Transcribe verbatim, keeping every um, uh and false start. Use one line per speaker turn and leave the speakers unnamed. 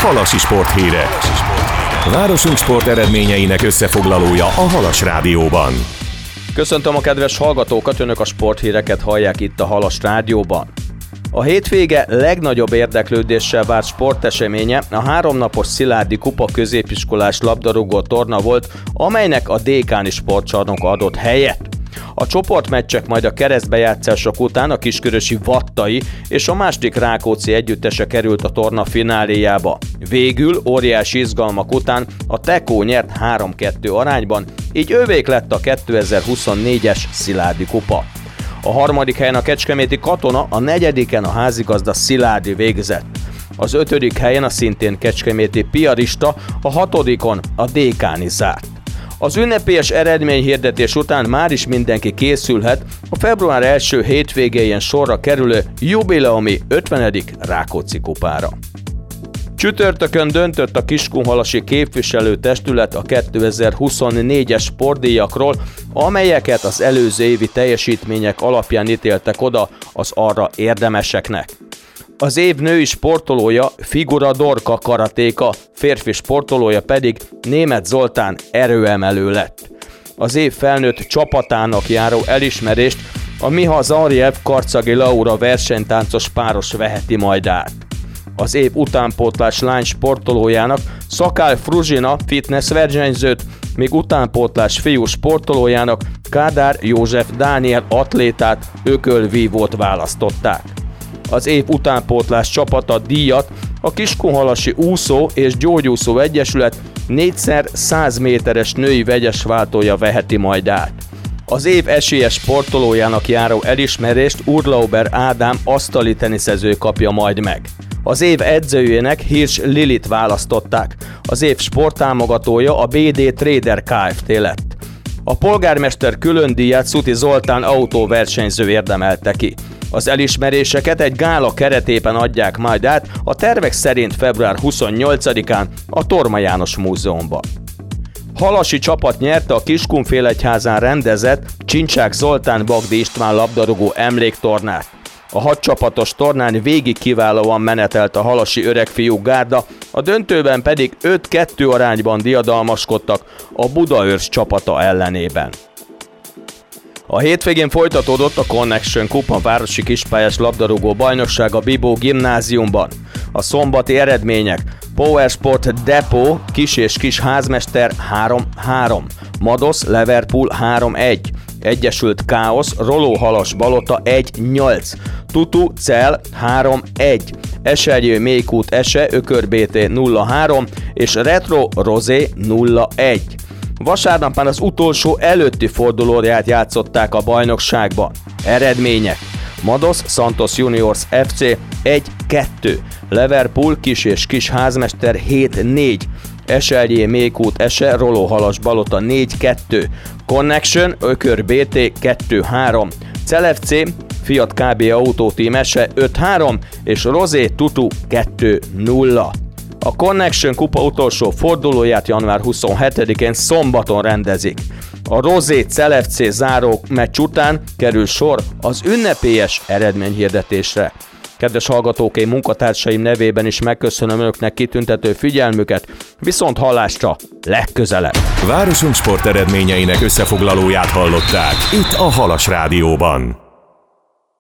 Halasi sporthírek. Városunk sport eredményeinek összefoglalója a Halas Rádióban.
Köszöntöm a kedves hallgatókat, önök a sporthíreket hallják itt a Halas Rádióban. A hétvége legnagyobb érdeklődéssel várt sporteseménye a háromnapos Szilágyi Kupa középiskolás labdarúgó torna volt, amelynek a Dékáni sportcsarnok adott helyet. A csoportmeccsek majd a keresztbejátszások után a kiskörösi Vattai és a második Rákóczi együttese került a torna fináléjába. Végül óriási izgalmak után a Tekó nyert három kettő arányban, így övék lett a kétezer-huszonnégyes Szilágyi Kupa. A harmadik helyen a kecskeméti Katona, a negyediken a házigazda Szilágyi végzett. Az ötödik helyen a szintén kecskeméti Piarista, a hatodikon a Dékáni zárt. Az ünnepélyes eredményhirdetés után már is mindenki készülhet a február első hétvégéjén sorra kerülő jubileumi ötvenedik Rákóczi kupára. Csütörtökön döntött a Kiskunhalasi képviselőtestület a kétezer-huszonnégyes sportdíjakról, amelyeket az előző évi teljesítmények alapján ítéltek oda az arra érdemeseknek. Az év női sportolója Figura Dorka karatéka, férfi sportolója pedig Németh Zoltán erőemelő lett. Az év felnőtt csapatának járó elismerést a Miha Zarjev Karcagi Laura versenytáncos páros veheti majd át. Az év utánpótlás lány sportolójának Szakál Fruzsina fitness versenyzőt, míg utánpótlás fiú sportolójának Kádár József Dániel atlétát, ökölvívót választották. Az év utánpótlás csapata díjat a Kiskunhalasi Úszó és Gyógyúszó Egyesület négyszer száz méteres női vegyes váltója veheti majd át. Az év esélyes sportolójának járó elismerést Urlauber Ádám asztali teniszező kapja majd meg. Az év edzőjének Hirsch Lilit választották, az év sporttámogatója a bé dé Trader Kft. Lett. A polgármester külön díját Szuti Zoltán autóversenyző érdemelte ki. Az elismeréseket egy gála keretében adják majd át, a tervek szerint február huszonnyolcadikán a Torma János Múzeumban. Halasi csapat nyerte a Kiskunfélegyházán rendezett Csincsák Zoltán-Bagdi István labdarúgó emléktornát. A hat csapatos tornán végig kiválóan menetelt a halasi öregfiú gárda, a döntőben pedig öt kettő arányban diadalmaskodtak a Budaörs csapata ellenében. A hétvégén folytatódott a Connection Kupa városi kispályás labdarúgó bajnokság a Bibó gimnáziumban. A szombati eredmények: Powersport Depot kis és kis házmester három három, Madosz Liverpool három egy, Egyesült Káosz Rolóhalas Balota egy nyolc, Tutu Cell három egy, Esernyő Mékút Ese Ökör bé té nulla három és Retro Rozé nulla egy. Vasárnap már az utolsó előtti fordulóját játszották a bajnokságban. Eredmények: Madosz Santos Juniors ef cé egy kettő, Liverpool kis és kis házmester hét négy, Esernyő Mékút Ese Rolóhalas Balota négy kettő, Connection Ökör bé té kettő három, Cell ef cé Fiat ká bé Autóteam Ese öt három és Rozé Tutu kettő nulla. A Connection Kupa utolsó fordulóját január huszonhetedikén szombaton rendezik. A Rozé Cell ef cé záró meccs után kerül sor az ünnepélyes eredményhirdetésre. Kedves hallgatók, én munkatársaim nevében is megköszönöm önöknek kitüntető figyelmüket, viszont hallásra legközelebb.
Városunk sport eredményeinek összefoglalóját hallották itt a Halas Rádióban.